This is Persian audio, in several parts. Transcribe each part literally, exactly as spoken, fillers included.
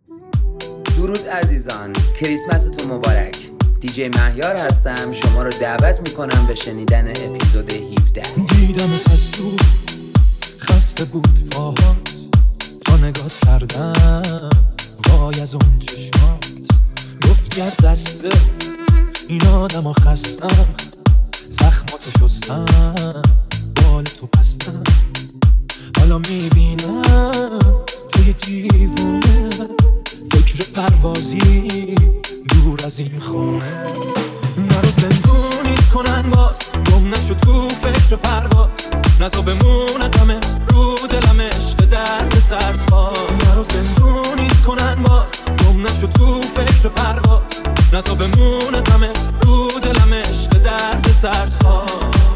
درود عزیزان، کریسمستون مبارک. دیجی مهیار هستم، شما رو دعوت میکنم به شنیدن اپیزود هفده. دیدمت از دور خسته بود فاهات، تا نگاه کردم وای از اون چشمات. گفتی از دسته این آدم ها خستم، زخماتو شستم بال تو پستم. حالا میبینم توی دیوونه فکر پروازی دور از این خونه. نرو زندونی کنن باز، گم نشو تو فکر پرواز، نزا بمونه دمت رو دلم عشق درد سرساز. نرو زندونی کنن باز، گم نشو تو فکر پرواز، نزا بمونه دمت رو دلم عشق درد سرساز.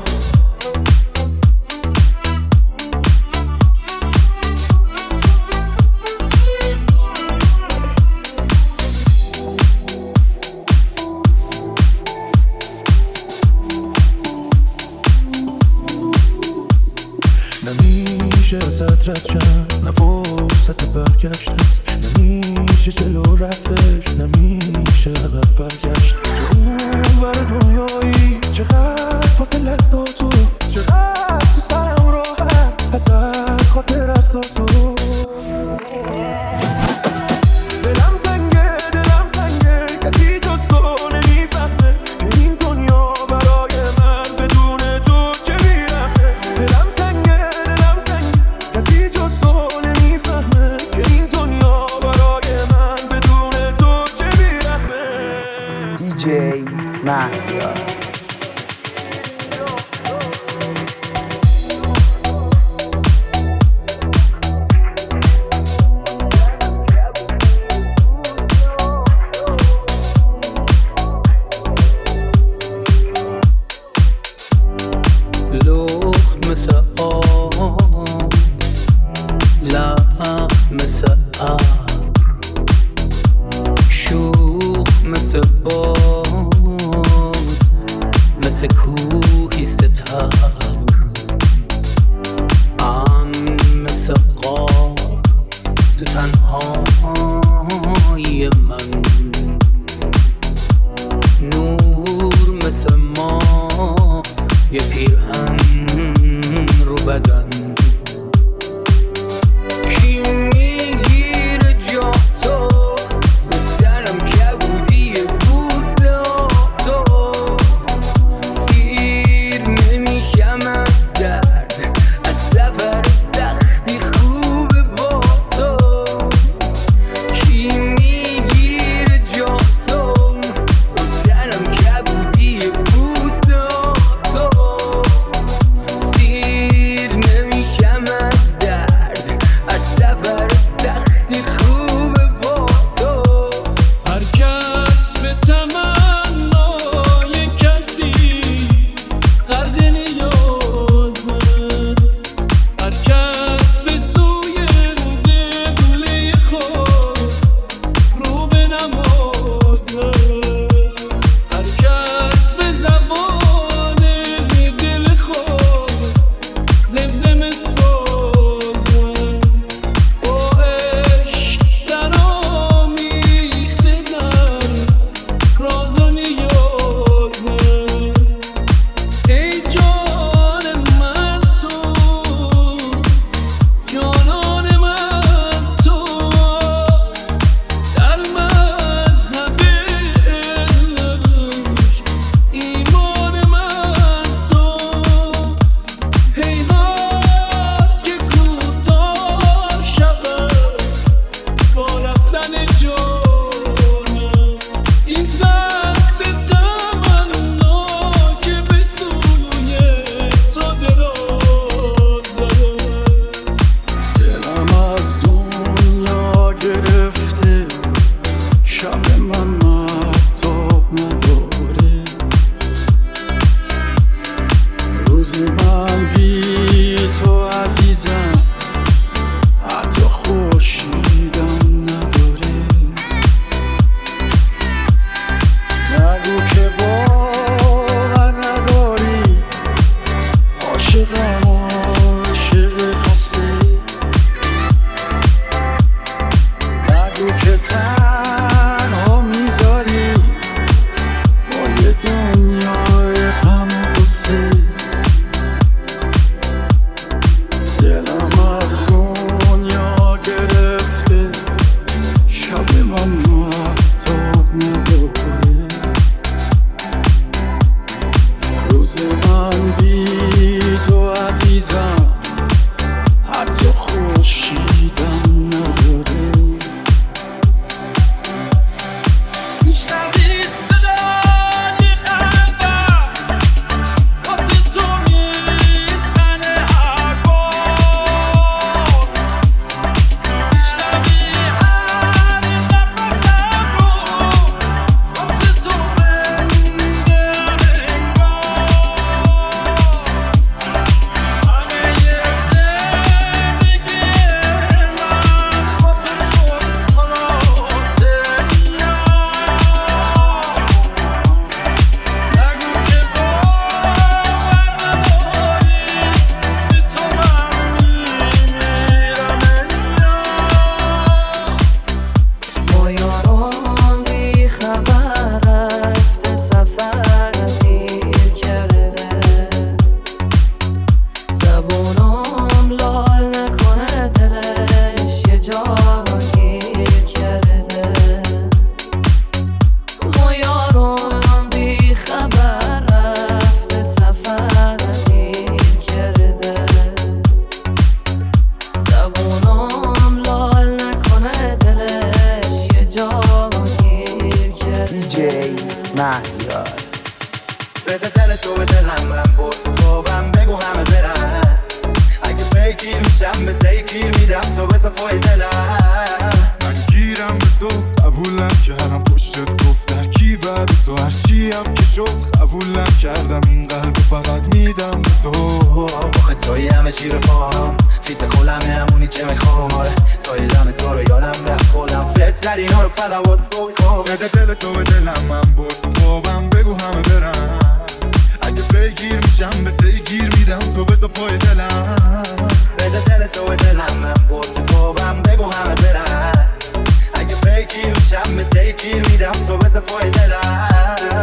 نمیشه ازت رد شم، نه فرصت برگشت هست، نمیشه جلو رفتش، نمیشه عقب برگشت. تو اون ور دنیایی چقدر فاصله از تو، چقدر تو سرم راحت ازت خاطر از تو. دلم تنگه دلم تنگه کسی جز تو نمیفهمه که این دنیا برای من بدون تو چه بیرمه. دلم تنگه دلم تنگه کسی جز تو نمیفهمه که این دنیا برای من بدون تو چه بیرمه. دیجی مهیار. لخت مثل آب، لحن مثل ابر، شوخ مثل باد، مثل کوهی ستبر، امن مثل غار تو تنهایی من، نور مثل ما یه پیرهن رو بدن. کی میگیره جا تو سرم کبودی بوزه تو، سیر نمیشم از درد، از سفر سختی خوبه با تو. کی میگیره جا تو سرم کبودی بوزه تو، سیر جا گیر کرده ما یارم بی خبر رفته سفر گیر کرده زبونم لال نکنه دلش یه جا گیر کرده. دیجی مهیار بده دل تو به دلم، من با تو خوابم بگو همه برن. اگه بگیر میشم به تیگیر میدم تو به تو پای دلم. من گیرم به تو قبول نکردم پشتت گفت کی بعد تو هرچی هم که شد قبول نکردم این قلب فقط میدم به تو. آخه توی همه چی رو پام فیت خولمه همونی که میخوام. آره توی دم تو رو یادم رفت خودم بهترین ها رو فدا واسه تو میخوام. بده دل تو به دلم، من با تو خوابم بگو همه برن. اگه بگیر میشم به تیگیر میدم تو بزا پای دلم. بده دل تو به دلم، من با تو خوابم بگو همه برن. اگه بگیر میشم به تیگیر میدم تو بزا پای دلم.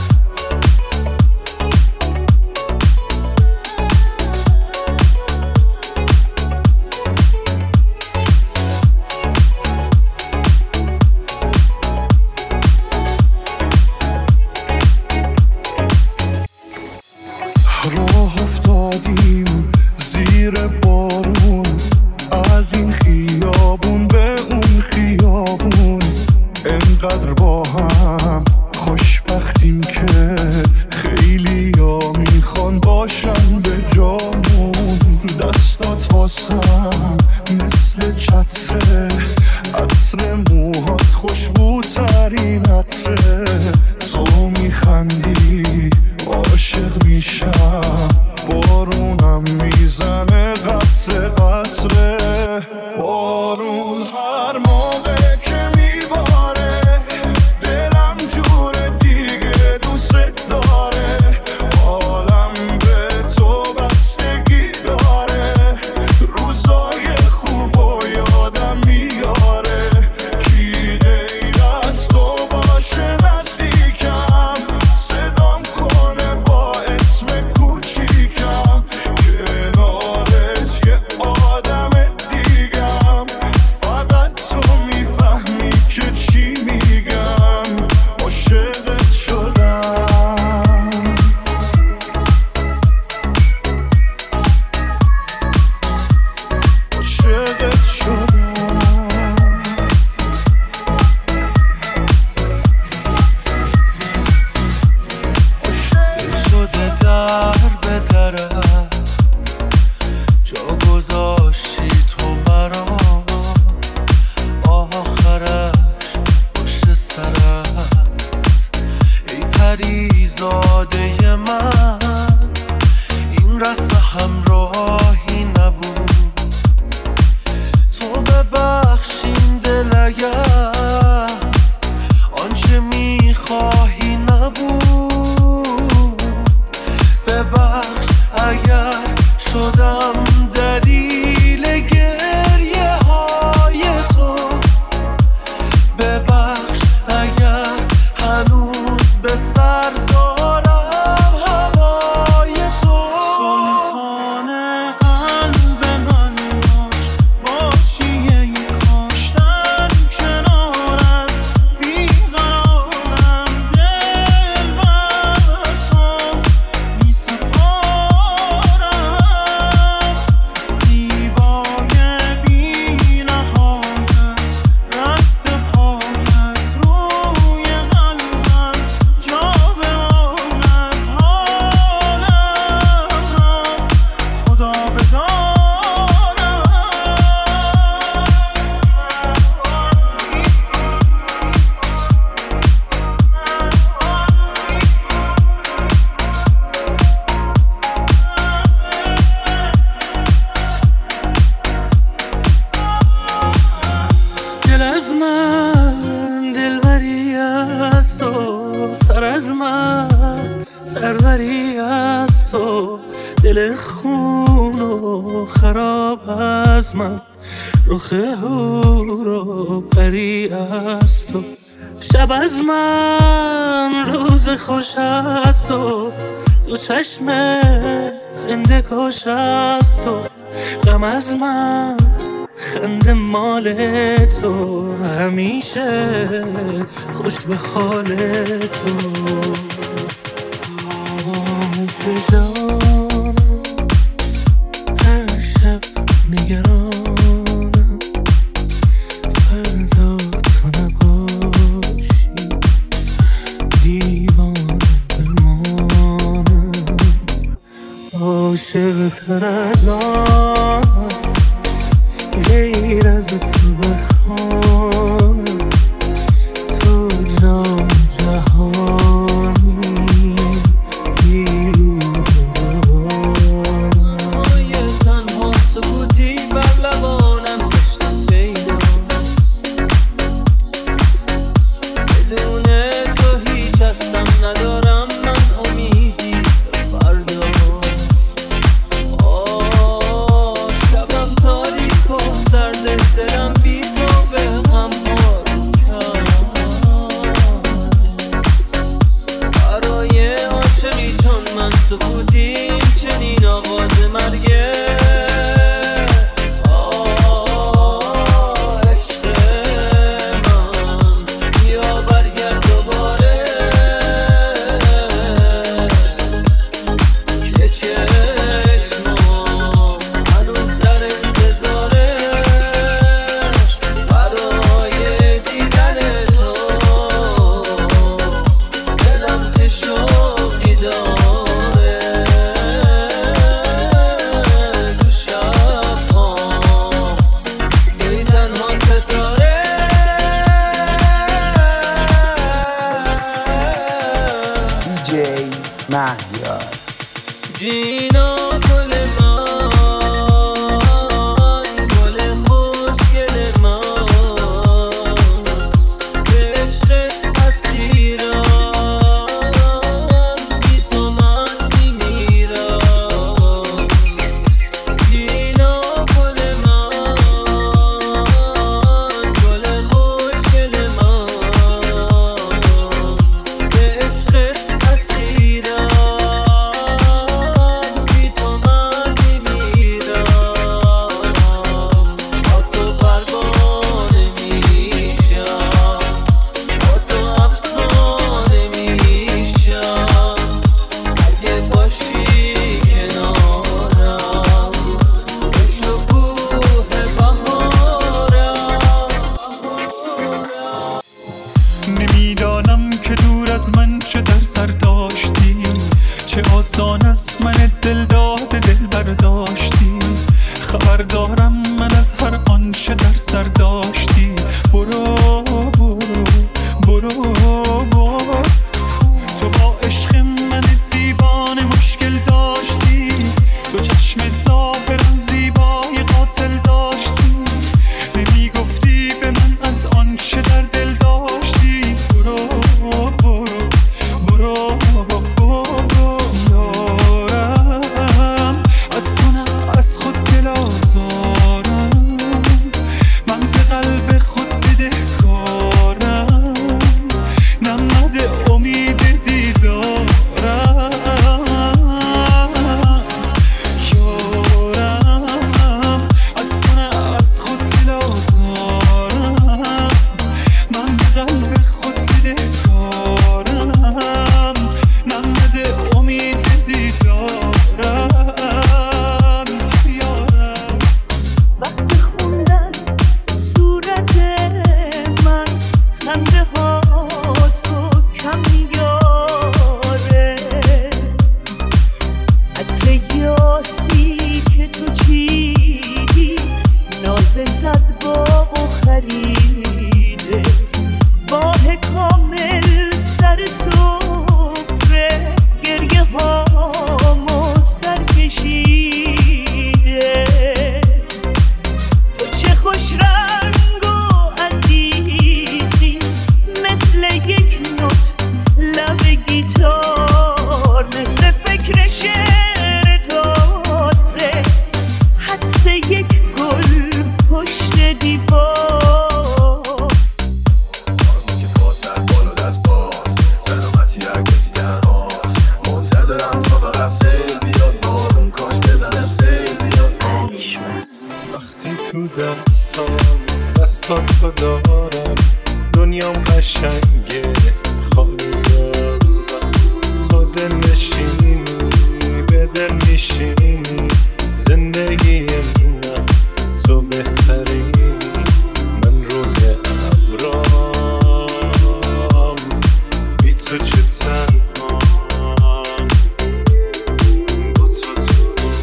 راه افتادیم زیر بارون از این خیابون به اون خیابون انقدر با هم خوشبختیم که خیلی ها میخوان باشن به جامون. دستات واسم مثل چتره عطر موهات خوشبوترین عطره. تو میخندی عاشق میشم بارونم میزنه قطره قطره. بارون هر موقع که میباره دلم جور دیگه دوست داره. حالم به تو بستگی داره روزای خوب و یادم میاره. کی غیر از تو باشه نزدیکم صدام کنه با اسم کوچیکم. کنارت یه آدم دیگم فقط تو میفهمی که چی میگم. عاشقت شدم عاشقت شدم. شده در به درم جا گذاشتی تو مرا آخرش پشت سرت. ای پریزاده من این رسم همراهی نبود. تو ببخشین دل اگر آنچه میخواهی نبود. ببخش اگر شدم دلیل گریه های تو. ببخش اگر هنوز به سر دارم هوای تو. سلطان قلب من باش باشی ای کاشتن کنارت بیقرارم دل بر تو می سپارم. زیبای بی نهایت رد پایت روی قلبم جا به آنت حالم را خدا بدانم. دل از من دلبری از تو سر از من سروری از تو. دل خون و خراب از من رخ هور و پری از تو. شب از من روز خوش از تو. تو چشم زنده کاش از تو. غم از من خنده مال تو، همیشه خوش به حال تو. مثل جانم هر شب نگرانم، فردا تو نباشی دیوانه بمانم. عاشق تر از آنم غیر از تو بخوانم، تو جان جهانی بی روح روانم. آیه تنها سکوتی بر لبانم داشتم پیدا، بدون تو هیچ هستم ندارم من امیدی به فردا. دلم بی تو به غم بارون کرد، برای عاشقی چون من سکوتیم چنین آغاز مرگه. عشق من بیا برگرد دوباره که چشمام هنوز در انتظاره مهیار. جینا گل من، گل خوشگل من، به عشقت اسیرم، بی تو من میمیرم. جینا گل من، گل خوشگل من، به عشقت اسیرم. نمیدانم که دور از من چه در سر داشتی، چه آسان است من دل داده دل برداشتی. خبر دارم من از هر آنچه در سر داشتی. برو برو برو برو، تو با عشق من دیوانه مشکل داشتی، تو چشم ظاهرا زیبای قاتل داشتی، نمیگفتی به من از آنچه در دل داشتی. برو برو برو برو یارم، از تو نه از خود دل آزارم، من به قلب خود بدهکارم. دستاتو دارم، دنیام قشنگه خالی از غم. تو دل نشینی به دل میشینی، زندگی من تو بهترینی. من روی ابرام بی تو چه تنها، با تو تو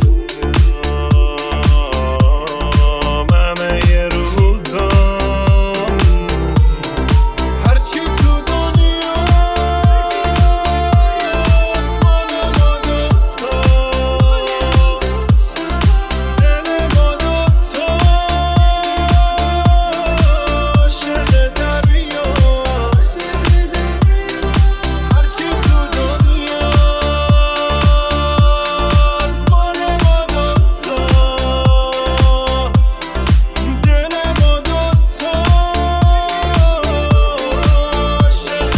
رویام همه ی روزام. هرچی تو دنیا مال ما دوتاست، دل ما دوتاست، عاشق دریاست. هرچی تو دنیا مال ما دوتاست، دل ما دوتاست، عاشق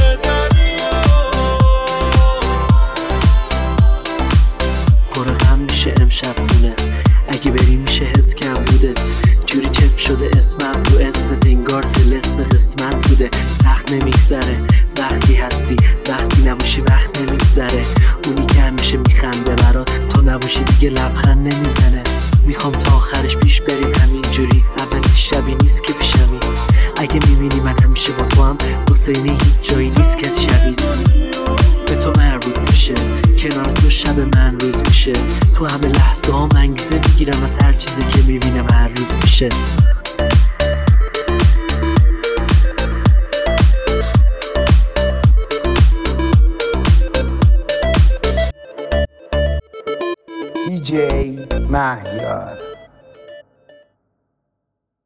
دریاست. پر غم میشه امشب خونه، اگه بری میشه حس کم بودت. جوری چپ شده اسمم رو اسمت، انگار طلسم قسمت بوده. سخت نمیگذره وقتی هستی، وقتی نباشی وقت نمیگذره. اونی که همیشه میخنده برات، تو نباشی دیگه لبخند نمیزنه. میخوام تا آخرش پیش بریم همینجوری، اولین شبی نیست که پیشمی. اگه میبینی من همیشه با تو هم، حسینی هیچ جایی نیست که شبیه به تو مربوط میشه. کنار تو شب من روز میشه، تو همه لحظه ها انگیزه میگیرم از هر چیزی که میبینم هر روز میشه. دی جی مهیار.